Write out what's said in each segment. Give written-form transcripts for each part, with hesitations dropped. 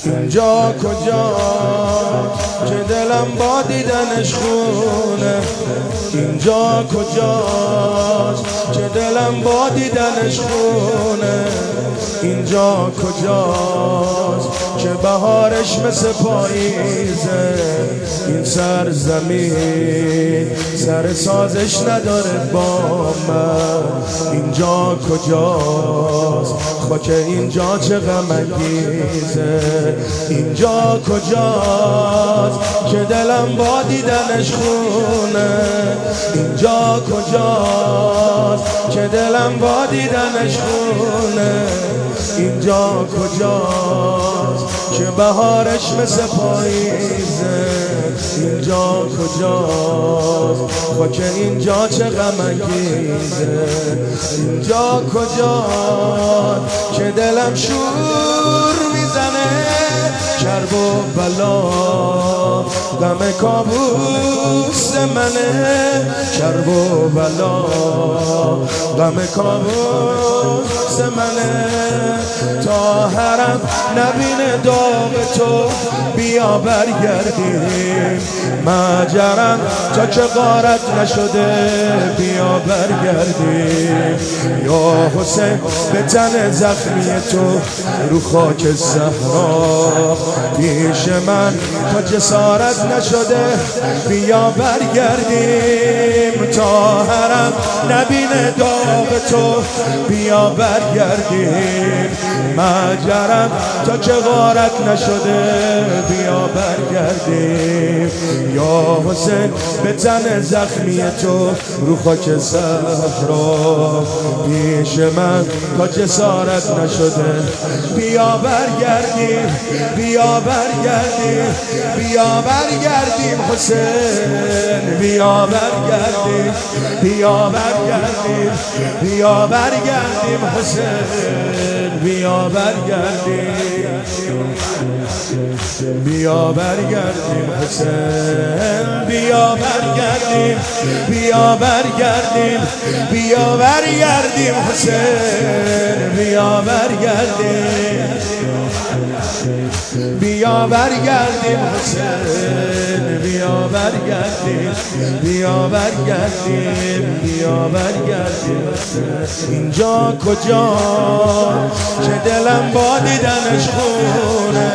اینجا کجا که دلم با دیدنش خونه، اینجا کجاست که دلم با دیدنش خونه، اینجا کجاست که بهارش مثل پاییزه، این سرزمین سر سازش نداره با من، اینجا کجاست خاک اینجا چه غم انگیزه، اینجا کجاست که دلم با دیدنش خونه، اینجا کجاست که دلم با دیدنش خونه، اینجا کجاست که بهارش مثل پاییزه، اینجا کجاست خاک اینجا چه غم انگیزه، اینجا کجاست که دلم شور میزنه، کرب و بلا غم کابوس منه، کرب و بلا غم کابوس منه، تا حرم نبینه داغ تو بیا برگردیم، مجرم تا که غارت نشده بیا برگردیم، یا حسین به تن زخمی تو رو خاک صحرا پیش من تا جسارت نشده بیا برگردیم، تا حرم نبینه داغ تو بیا برگردیم، مجرم تا که غارت نشده بیا برگردیم، یا حسین به تن زخمی تو رو خاک صحرا پیش من تا جسارت نشده بیا برگردیم، بیا برگردیم، بیا برگردیم حسین، بیا برگردیم، بیا برگردیم، بیا برگردیم حسین، بیا برگردیم، بیا برگردیم حسین، بیا برگردیم، بیا برگردیم، بیا برگردیم حسین، بیا برگردیم، بیا برگردیم حسین، بیا برگردیم، بیا برگردیم، بیا برگردیم، اینجا کجا که دلم با دیدنش خونه،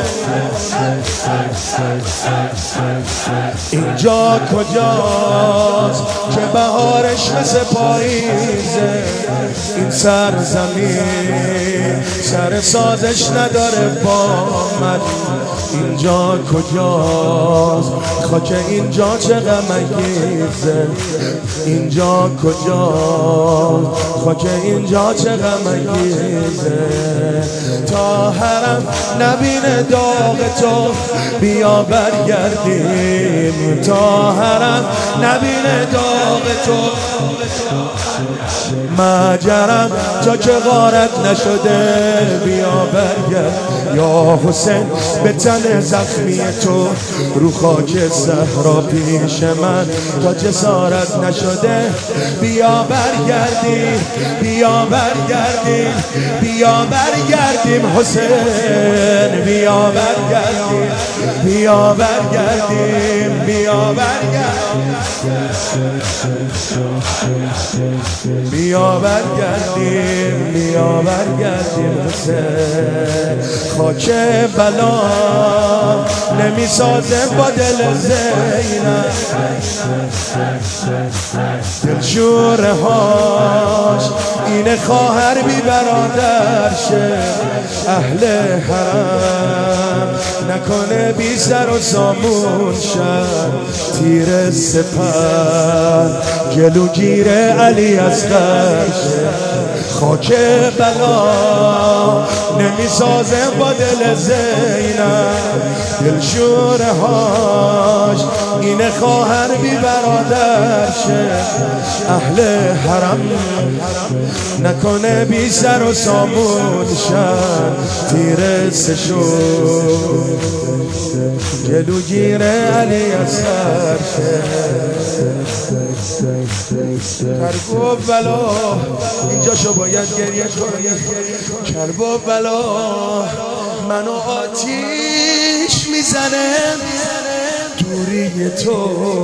اینجا کجاست که بهارش مثل پاییزه، این سرزمین سر سازش نداره با من، اینجا کجاست خاک اینجا چه غم انگیزه، اینجا کجاست خاک اینجا چه غم انگیزه، تا حرم نبینه داغ تو بیا برگردیم، تا حرم نبینه داغ تو مجرم تا که غارت نشده بیا برگرد، یا حسین به تن زخمی تو رو خاک صحرا پیش من تا جسارت نشده بیا برگردیم، بیا برگردیم، بیا برگردیم حسین، بیا برگردیم، بیا برگردیم، بیا برگردیم، بیا برگردیم، بیا برگردیم حسین، خاک بلا نمیسازه با دل زینب، دلشوره هاش این خواهر بی برادر شه، اهل حرم نکنه بی سر و سامون شد، تیر سپر جلوگیر علی اصغر شه، خاک بلا نمیسازه با دل زینب، دلشوره هاش این خواهر بی برادر شه، اهل حرم نکنه بی سر و سامون شد، تیر سشون جلوگیر علی اصغر شه، کرب و بلا اینجاشو باید گریه کنی، کرب و بلا منو آتیش میزنه. دوری تو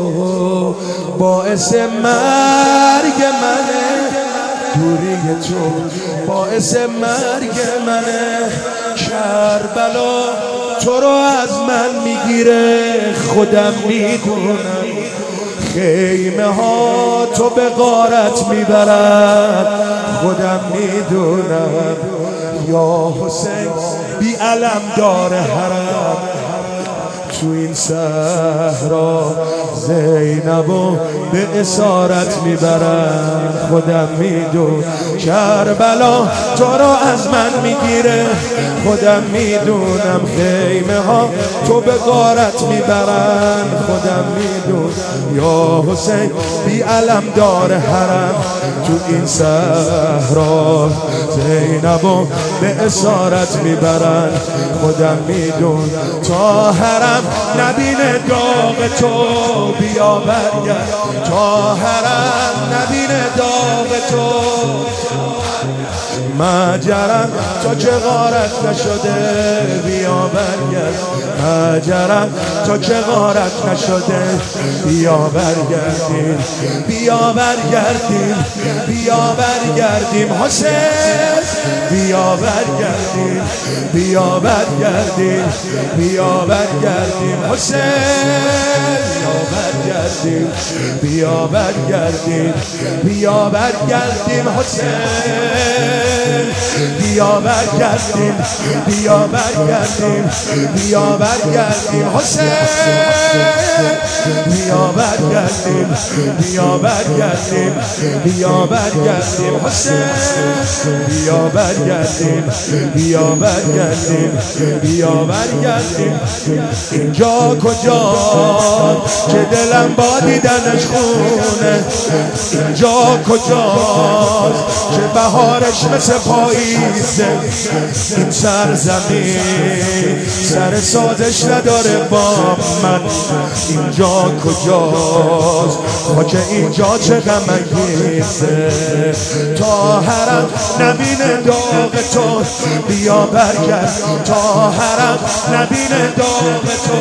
باعث مرگ منه، دوری تو باعث مرگ منه. کربلا تو رو از من میگیره، خودم میدونم. خیمه ها تو به غارت میبرن، خودم میدونم. یا حسین بی علم دار حرم، تو این صحرا زینبو به اسارت میبرن، خودم میدون. کربلا تو رو از من میگیره، خودم میدونم. خیمه ها تو به غارت میبرن، خودم میدون. یا حسین بی علم دار حرم، تو این صحرا زینبو به اسارت میبرن، خودم میدون. تا حرم نبینه داغ تو بیا برگرد، تا حرم نبینه داغ تو. مجرم تا که غارت نشده بیا برگرد، مجرم تا که غارت نشده بیا برگردیم، بیا برگردیم، بیا برگردیم حسین، بیا برگردیم، بیا برگردیم، بیا برگردیم حسین، بیا برگردیم، بیا برگردیم، بیا برگردیم حسین، بیا برگردیم، بیا برگردیم، بیا برگردیم حسین، بیا برگردیم، بیا برگردیم، بیا برگردیم حسین، بیا برگردیم، بیا برگردیم، بیا برگردیم. اینجا کجاست که دلم با دیدنش خونه، اینجا کجاست که بهارش مثل پاییزه، این سرزمین سر سازش نداره با من. اینجا کجاست خاک اینجا چه غم انگیزه، تا حرم نبینه داغ تو بیا برگرد، تا حرم نبینه داغ تو.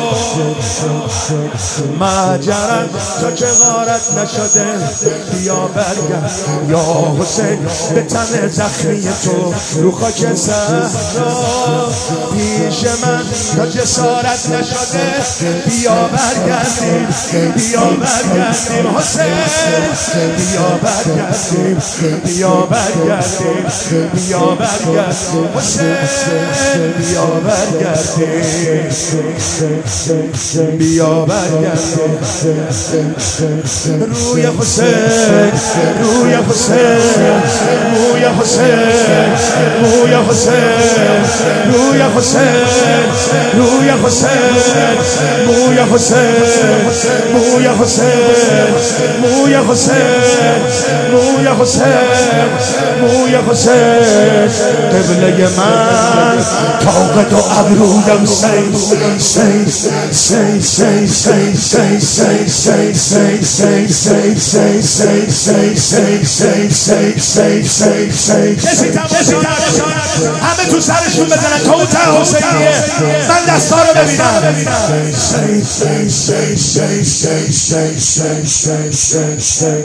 مجرم تا که غارت نشده بیا برگرد. یا حسین به تن زخمی تو رو خاک صحرا پیش من تا جسارت نشده بیا برگردیم، بیا برگردیم حسین، بیا برگردیم، بیا برگردیم، بیا برگردیم حسین، بیا برگردیم، بیا برگردیم. روی حسین، روی حسین، روی حسین، روی حسین، روی حسین، روی حسین، روی حسین، روی حسین، روی حسین، روی حسین، روی حسین. قبله من طاقت و ابرویم سین سین سین سین سین سین سین سین سین سین سین سین سین سین سین سین سین سین. همه تو سرشون بزنن تا اون ته حسینیه، من دستا رو ببینم.